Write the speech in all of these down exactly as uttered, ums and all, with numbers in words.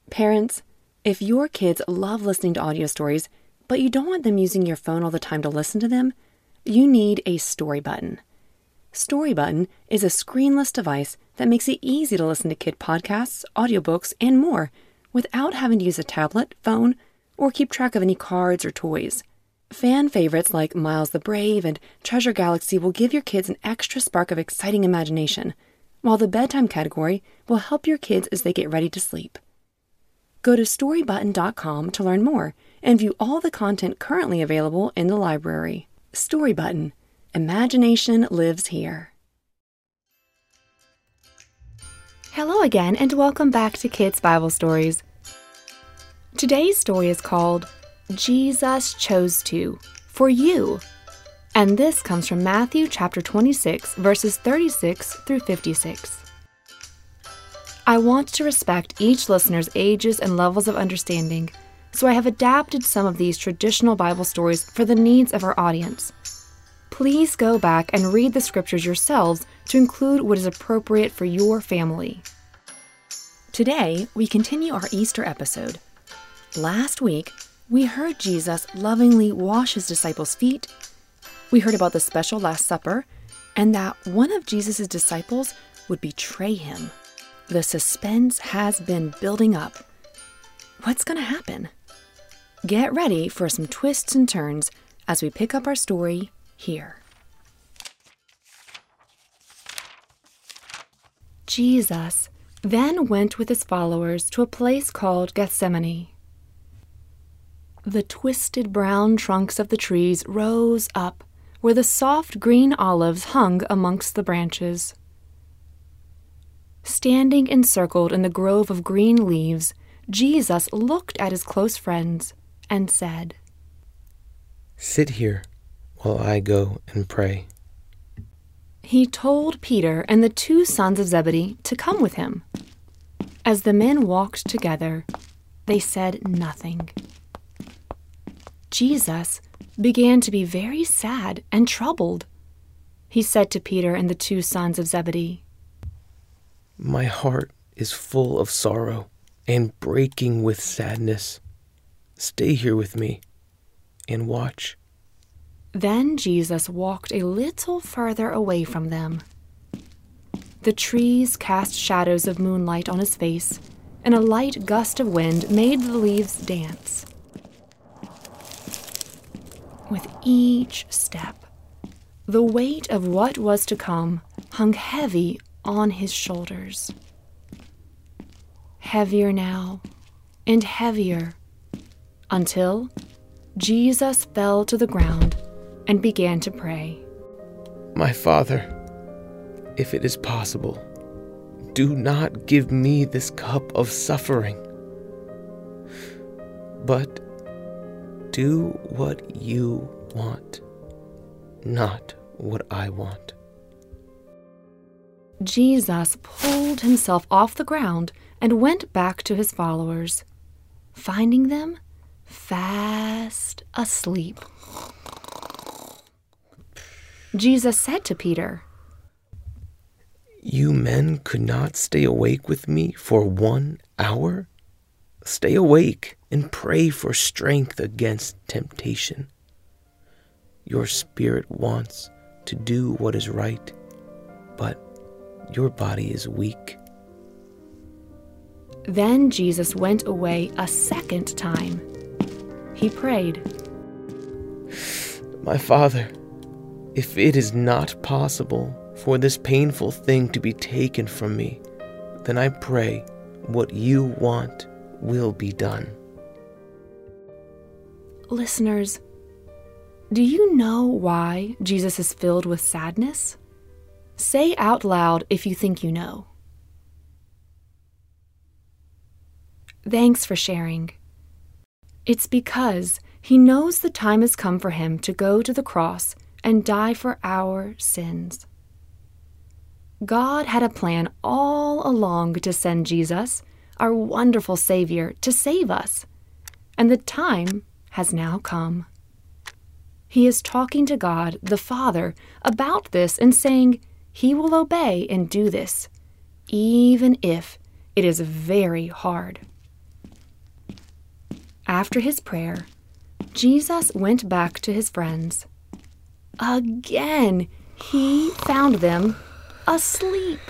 Parents, if your kids love listening to audio stories, but you don't want them using your phone all the time to listen to them, you need a Story Button. Story Button is a screenless device that makes it easy to listen to kid podcasts, audiobooks, and more without having to use a tablet, phone, or keep track of any cards or toys. Fan favorites like Miles the Brave and Treasure Galaxy will give your kids an extra spark of exciting imagination, while the bedtime category will help your kids as they get ready to sleep. Go to story button dot com to learn more and view all the content currently available in the library. Story Button. Imagination lives here. Hello again, and welcome back to Kids Bible Stories. Today's story is called Jesus Chose To, for You. And this comes from Matthew chapter twenty-six, verses thirty-six through fifty-six. I want to respect each listener's ages and levels of understanding, so I have adapted some of these traditional Bible stories for the needs of our audience. Please go back and read the scriptures yourselves to include what is appropriate for your family. Today, we continue our Easter episode. Last week, we heard Jesus lovingly wash his disciples' feet. We heard about the special Last Supper, and that one of Jesus' disciples would betray him. The suspense has been building up. What's going to happen? Get ready for some twists and turns as we pick up our story here. Jesus then went with his followers to a place called Gethsemane. The twisted brown trunks of the trees rose up where the soft green olives hung amongst the branches. Standing encircled in the grove of green leaves, Jesus looked at his close friends and said, "Sit here while I go and pray." He told Peter and the two sons of Zebedee to come with him. As the men walked together, they said nothing. Jesus began to be very sad and troubled. He said to Peter and the two sons of Zebedee, "My heart is full of sorrow and breaking with sadness. Stay here with me and watch." Then Jesus walked a little further away from them. The trees cast shadows of moonlight on his face, and a light gust of wind made the leaves dance. With each step, the weight of what was to come hung heavy on his shoulders. Heavier now, and heavier, until Jesus fell to the ground and began to pray. "My Father, if it is possible, do not give me this cup of suffering, but do what you want, not what I want." Jesus pulled himself off the ground and went back to his followers, finding them fast asleep. Jesus said to Peter, "You men could not stay awake with me for one hour? Stay awake and pray for strength against temptation. Your spirit wants to do what is right, but your body is weak." Then Jesus went away a second time. He prayed, "My Father, if it is not possible for this painful thing to be taken from me, then I pray what you want will be done." Listeners, do you know why Jesus is filled with sadness? Say out loud if you think you know. Thanks for sharing. It's because he knows the time has come for him to go to the cross and die for our sins. God had a plan all along to send Jesus, our wonderful Savior, to save us, and the time has now come. He is talking to God, the Father, about this and saying he will obey and do this, even if it is very hard. After his prayer, Jesus went back to his friends. Again, he found them asleep.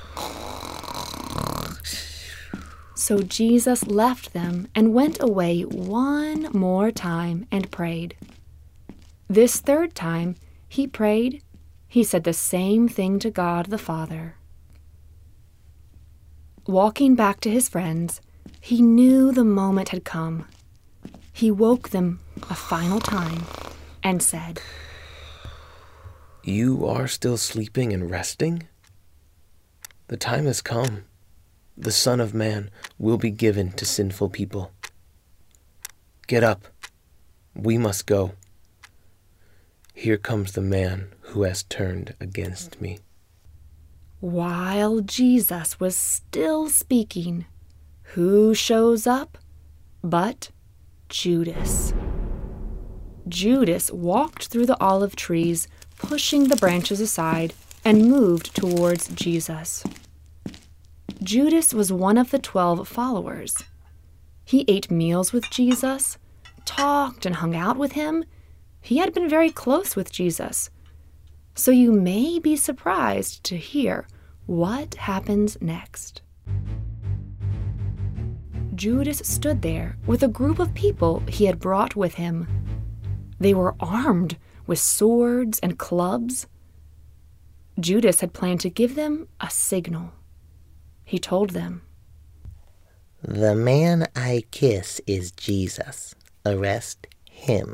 So Jesus left them and went away one more time and prayed. This third time he prayed, he said the same thing to God the Father. Walking back to his friends, he knew the moment had come. He woke them a final time and said, "You are still sleeping and resting? The time has come. The Son of Man will be given to sinful people. Get up. We must go. Here comes the man who has turned against me." While Jesus was still speaking, who shows up but Judas? Judas walked through the olive trees, pushing the branches aside, and moved towards Jesus. Judas was one of the twelve followers. He ate meals with Jesus, talked and hung out with him. He had been very close with Jesus. So you may be surprised to hear what happens next. Judas stood there with a group of people he had brought with him. They were armed with swords and clubs. Judas had planned to give them a signal. He told them, "The man I kiss is Jesus. Arrest him."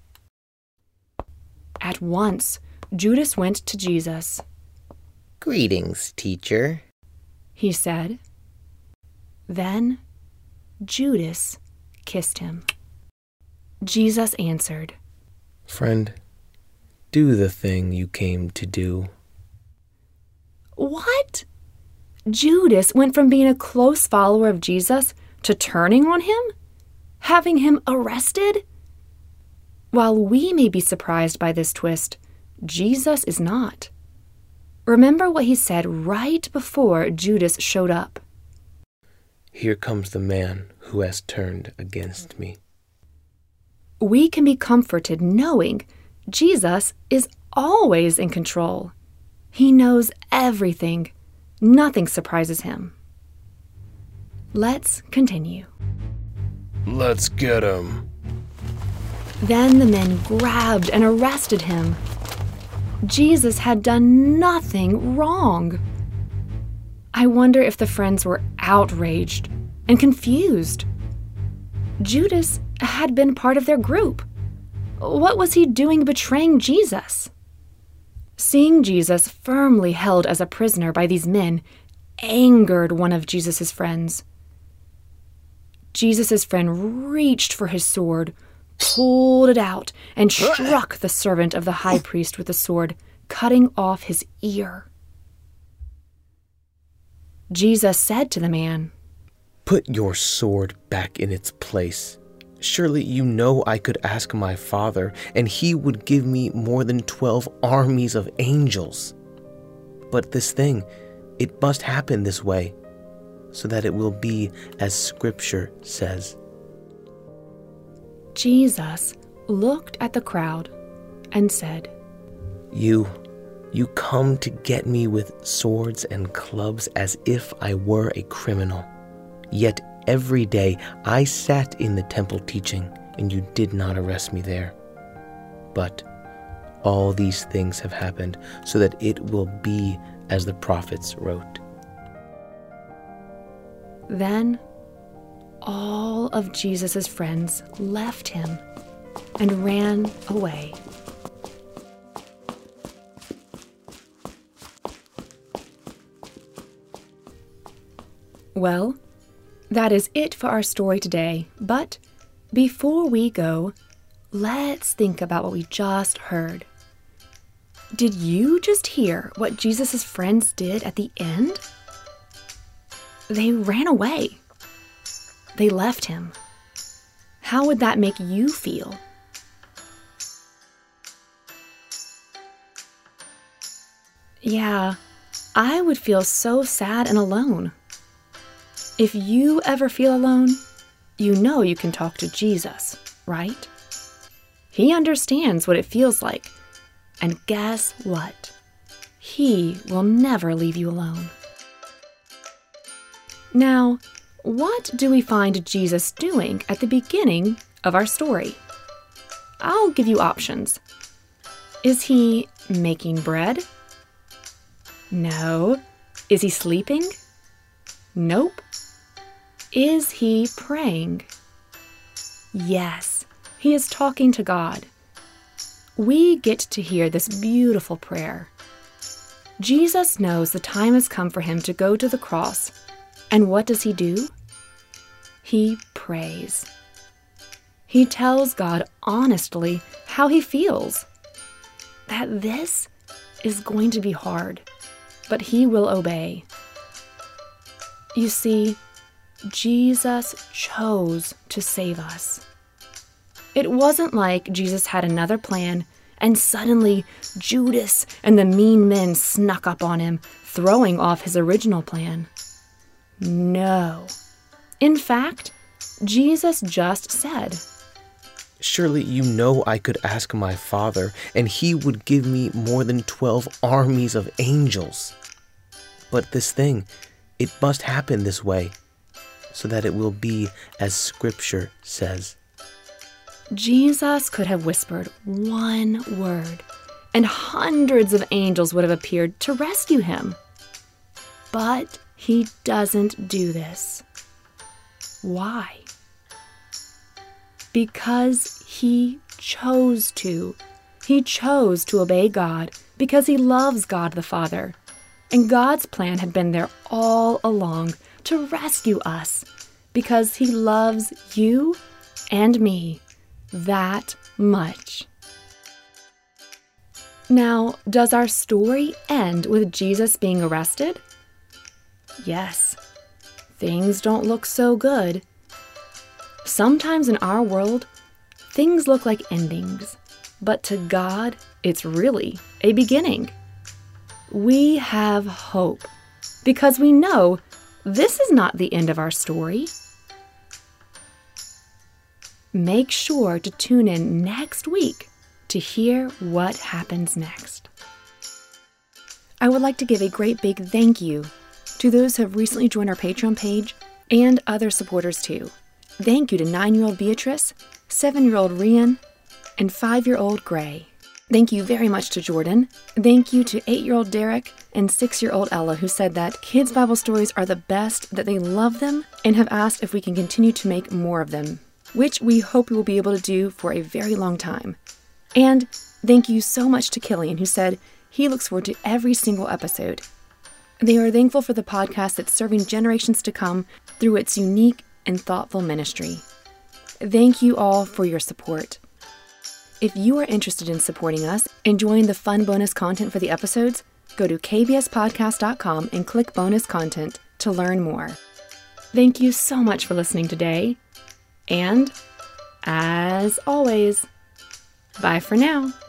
At once, Judas went to Jesus. "Greetings, teacher," he said. Then Judas kissed him. Jesus answered, "Friend, do the thing you came to do." What? Judas went from being a close follower of Jesus to turning on him? Having him arrested? While we may be surprised by this twist, Jesus is not. Remember what he said right before Judas showed up. Here comes the man who has turned against me. We can be comforted knowing Jesus is always in control. He knows everything. Nothing surprises him. Let's continue. Let's get him. Then the men grabbed and arrested him. Jesus had done nothing wrong. I wonder if the friends were outraged and confused. Judas had been part of their group. What was he doing betraying Jesus? Seeing Jesus firmly held as a prisoner by these men angered one of Jesus' friends. Jesus' friend reached for his sword, pulled it out, and struck the servant of the high priest with the sword, cutting off his ear. Jesus said to the man, "Put your sword back in its place. Surely you know I could ask my Father, and he would give me more than twelve armies of angels. But this thing, it must happen this way, so that it will be as Scripture says." Jesus looked at the crowd and said, You, you come to get me with swords and clubs as if I were a criminal. Yet every day I sat in the temple teaching, and you did not arrest me there. But all these things have happened so that it will be as the prophets wrote. Then all of Jesus' friends left him and ran away. Well, that is it for our story today. But before we go, let's think about what we just heard. Did you just hear what Jesus' friends did at the end? They ran away. They left him. How would that make you feel? Yeah, I would feel so sad and alone. If you ever feel alone, you know you can talk to Jesus, right? He understands what it feels like. And guess what? He will never leave you alone. Now, what do we find Jesus doing at the beginning of our story? I'll give you options. Is he making bread? No. Is he sleeping? Nope. Is he praying? Yes, he is talking to God. We get to hear this beautiful prayer. Jesus knows the time has come for him to go to the cross. And what does he do? He prays. He tells God honestly how he feels. That this is going to be hard, but he will obey. You see, Jesus chose to save us. It wasn't like Jesus had another plan and suddenly Judas and the mean men snuck up on him, throwing off his original plan. No. In fact, Jesus just said, "Surely you know I could ask my Father, and he would give me more than twelve armies of angels. But this thing, it must happen this way, so that it will be as Scripture says." Jesus could have whispered one word, and hundreds of angels would have appeared to rescue him. But he doesn't do this. Why? Because he chose to. He chose to obey God because he loves God the Father. And God's plan had been there all along to rescue us because he loves you and me that much. Now, does our story end with Jesus being arrested? Yes. Things don't look so good. Sometimes in our world, things look like endings, but to God, it's really a beginning. We have hope because we know this is not the end of our story. Make sure to tune in next week to hear what happens next. I would like to give a great big thank you to those who have recently joined our Patreon page and other supporters too. Thank you to nine-year-old Beatrice, seven-year-old Rian, and five-year-old Gray. Thank you very much to Jordan. Thank you to eight-year-old Derek and six-year-old Ella, who said that kids' Bible stories are the best, that they love them, and have asked if we can continue to make more of them, which we hope we will be able to do for a very long time. And thank you so much to Killian, who said he looks forward to every single episode. They are thankful for the podcast that's serving generations to come through its unique and thoughtful ministry. Thank you all for your support. If you are interested in supporting us, enjoying the fun bonus content for the episodes, go to k b s podcast dot com and click bonus content to learn more. Thank you so much for listening today. And, as always, bye for now.